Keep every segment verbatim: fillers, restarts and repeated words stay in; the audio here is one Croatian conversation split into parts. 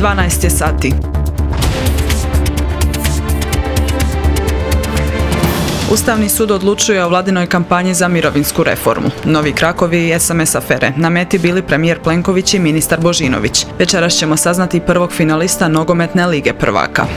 dvanaest je sati. Ustavni sud odlučuje o vladinoj kampanji za mirovinsku reformu. Novi krakovi i es em es afere. Na meti bili premijer Plenković i ministar Božinović. Večeras ćemo saznati prvog finalista nogometne lige prvaka.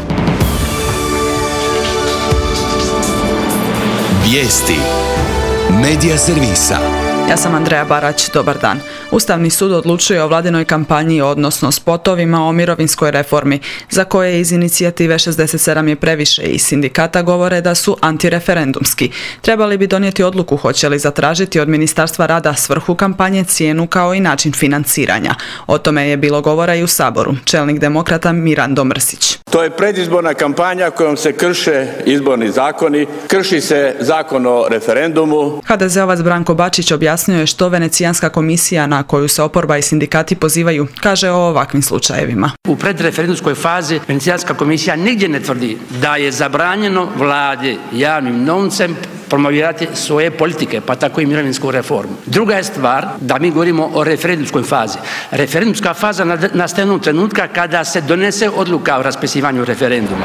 Vijesti Medija servisa. Ja sam Andreja Barać, dobar dan. Ustavni sud odlučuje o vladinoj kampanji, odnosno spotovima o mirovinskoj reformi, za koje iz inicijative šezdeset sedam je previše i sindikata govore da su antireferendumski. Trebali bi donijeti odluku hoće li zatražiti od Ministarstva rada svrhu kampanje, cijenu kao i način financiranja. O tome je bilo govora i u Saboru. Čelnik demokrata Mirando Mrsić. To je predizborna kampanja kojom se krše izborni zakoni, krši se zakon o referendumu. ha de zeovac Branko Bačić objasnio je što Venecijanska komisija, na koju se oporba i sindikati pozivaju, kaže o ovakvim slučajevima. U predreferendumskoj fazi Venecijanska komisija nigdje ne tvrdi da je zabranjeno vladi javnim novcem promovirati svoje politike, pa tako i mirovinsku reformu. Druga je stvar da mi govorimo o referendumskoj fazi. Referendumska faza nastaje onog trenutka kada se donese odluka o raspisivanju referenduma.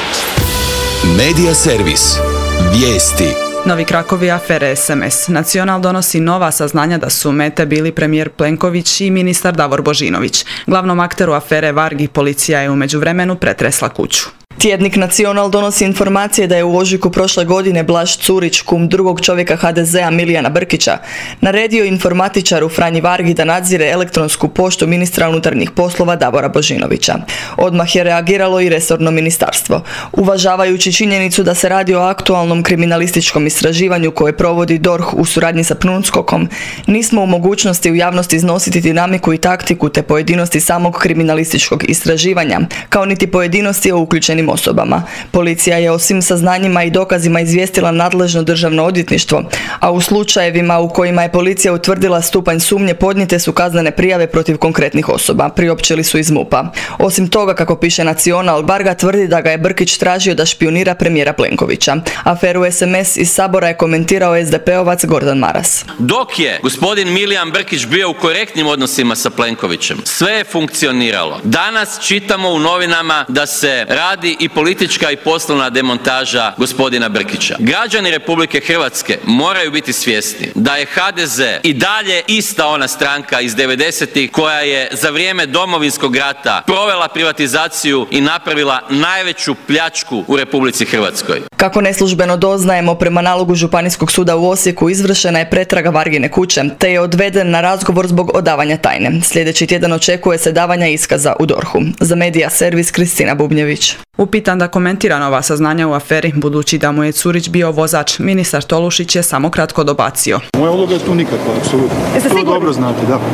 Medija servis. Vijesti. Novi krakovi afere es em es. Nacional donosi nova saznanja da su mete bili premijer Plenković i ministar Davor Božinović. Glavnom akteru afere Vargi policija je u međuvremenu pretresla kuću. Tjednik Nacional donosi informacije da je u ožujku prošle godine Blaž Curić, kum drugog čovjeka ha de zea Milijana Brkića, naredio informatičaru Franji Vargi da nadzire elektronsku poštu ministra unutarnjih poslova Davora Božinovića. Odmah je reagiralo i resorno ministarstvo. Uvažavajući činjenicu da se radi o aktualnom kriminalističkom istraživanju koje provodi D O R H u suradnji sa PNUSKOK-om, nismo u mogućnosti u javnosti iznositi dinamiku i taktiku te pojedinosti samog kriminalističkog istraživanja, kao niti pojedinosti o uključenim osobama. Policija je o svim saznanjima i dokazima izvijestila nadležno državno odvjetništvo, a u slučajevima u kojima je policija utvrdila stupanj sumnje podnijete su kaznene prijave protiv konkretnih osoba, priopćili su iz MUP-a. Osim toga, kako piše Nacional, Varga tvrdi da ga je Brkić tražio da špionira premijera Plenkovića. Aferu es em es iz Sabora je komentirao es de pe ovac Gordan Maras. Dok je gospodin Milijan Brkić bio u korektnim odnosima sa Plenkovićem, sve je funkcioniralo. Danas čitamo u novinama da se radi i politička i poslovna demontaža gospodina Brkića. Građani Republike Hrvatske moraju biti svjesni da je ha de ze i dalje ista ona stranka iz devedesetih koja je za vrijeme Domovinskog rata provela privatizaciju i napravila najveću pljačku u Republici Hrvatskoj. Kako neslužbeno doznajemo, prema nalogu Županijskog suda u Osijeku izvršena je pretraga Vargine kuće, te je odveden na razgovor zbog odavanja tajne. Sljedeći tjedan očekuje se davanja iskaza u D O R H-u. Za Medija servis Kristina Bubnjević. Upitan da komentira nova saznanja u aferi, budući da mu je Curić bio vozač, ministar Tolušić je samo kratko dobacio. Moja uloga je tu nikakva, apsolutno. To dobro znate, da.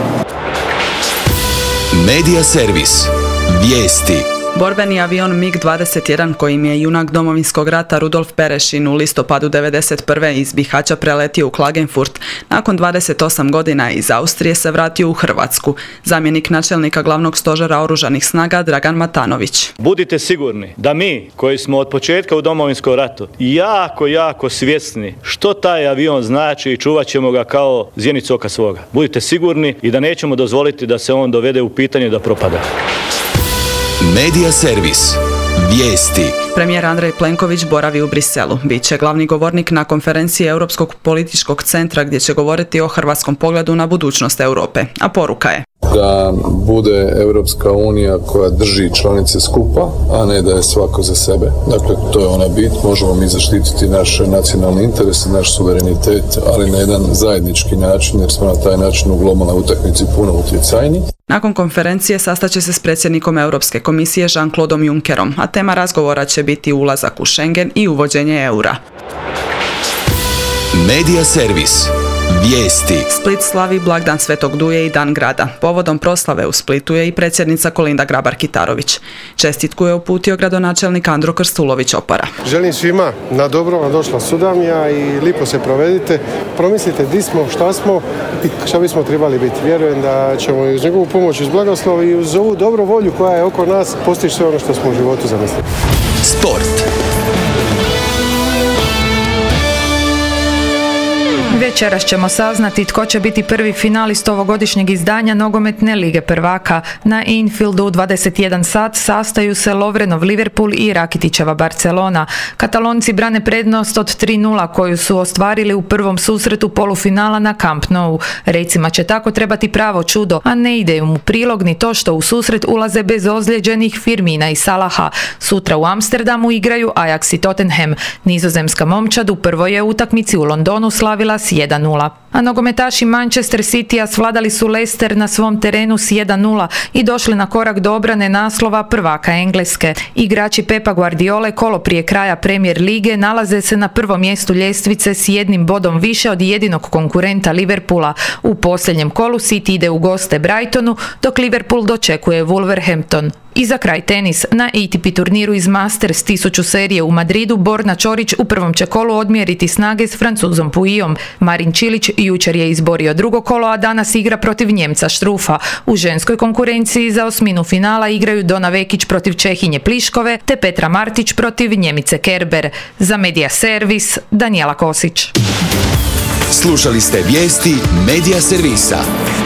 Medija servis. Vijesti. Borbeni avion mig dvadeset jedan kojim je junak Domovinskog rata Rudolf Perešin u listopadu devedeset prve iz Bihaća preletio u Klagenfurt, nakon dvadeset osam godina iz Austrije se vratio u Hrvatsku. Zamjenik načelnika glavnog stožera oružanih snaga Dragan Matanović. Budite sigurni da mi koji smo od početka u Domovinskom ratu jako, jako svjesni što taj avion znači i čuvat ćemo ga kao zjenicu oka svoga. Budite sigurni i da nećemo dozvoliti da se on dovede u pitanje da propada. Medija servis. Vijesti. Premijer Andrej Plenković boravi u Briselu. Biće glavni govornik na konferenciji Europskog političkog centra gdje će govoriti o hrvatskom pogledu na budućnost Europe. A poruka je da bude Europska unija koja drži članice skupa, a ne da je svako za sebe. Dakle, to je ona bit. Možemo mi zaštititi naše nacionalne interese, naš suverenitet, ali na jedan zajednički način, jer smo na taj način u globalnoj utakmici puno utjecajni. Nakon konferencije sastaće se s predsjednikom Europske komisije Jean-Claudeom Junckerom, a tema razgovora će biti ulazak u Schengen i uvođenje eura. Medija servis. Vijesti. Split slavi blagdan Svetog Duje i Dan grada. Povodom proslave u Splitu je i predsjednica Kolinda Grabar-Kitarović. Čestitku je uputio gradonačelnik Andro Krstulović-Opara. Želim svima na dobro, na došla sudamija i lipo se provedite. Promislite di smo, šta smo i šta bismo trebali biti. Vjerujem da ćemo i uz njegovu pomoć, uz blagoslov i uz ovu dobru volju koja je oko nas postići sve ono što smo u životu zamislili. Sport. Već Večeras ćemo saznati tko će biti prvi finalist ovogodišnjeg izdanja nogometne lige prvaka. Na Anfieldu u dvadeset jedan sat sastaju se Lovrenov Liverpool i Rakitićeva Barcelona. Katalonci brane prednost od tri nula koju su ostvarili u prvom susretu polufinala na Camp Nou. Recima će tako trebati pravo čudo, a ne ide im u prilog ni to što u susret ulaze bez ozlijeđenih Firmina i Salaha. Sutra u Amsterdamu igraju Ajax i Tottenham. Nizozemska momčad u prvoj je utakmici u Londonu slavila s jedan nula. A nogometaši Manchester Citya svladali su Leicester na svom terenu s jedan nula i došli na korak do obrane naslova prvaka Engleske. Igrači Pepa Guardiole kolo prije kraja Premier lige nalaze se na prvom mjestu ljestvice s jednim bodom više od jedinog konkurenta Liverpoola. U posljednjem kolu City ide u goste Brightonu, dok Liverpool dočekuje Wolverhampton. I za kraj tenis. Na A T P turniru iz Masters tisuću serije u Madridu Borna Ćorić u prvom će kolu odmjeriti snage s Francuzom Pouillyom. Marin Čilić jučer je izborio drugo kolo, a danas igra protiv Njemca Štrufa. U ženskoj konkurenciji za osminu finala igraju Dona Vekić protiv Čehinje Pliškove te Petra Martić protiv Njemice Kerber. Za Medija Servis, Danijela Kosić. Slušali ste vijesti Medija servisa.